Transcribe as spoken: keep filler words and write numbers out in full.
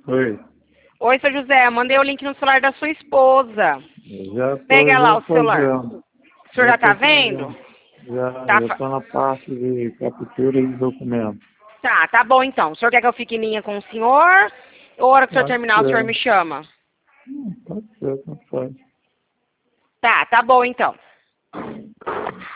Oi. Oi, seu José, mandei o link no celular da sua esposa. Já tô, Pega lá já o celular. fazendo. O senhor Já já tá tô vendo? fazendo. Já, Tá, já fa- tô na parte de captura de documento. tá, tá bom então. O senhor quer que eu fique em linha com o senhor? Ou a hora que o senhor Pode terminar, o senhor ser. me chama? Hum, Pode ser, não faz. Tá, tá bom então.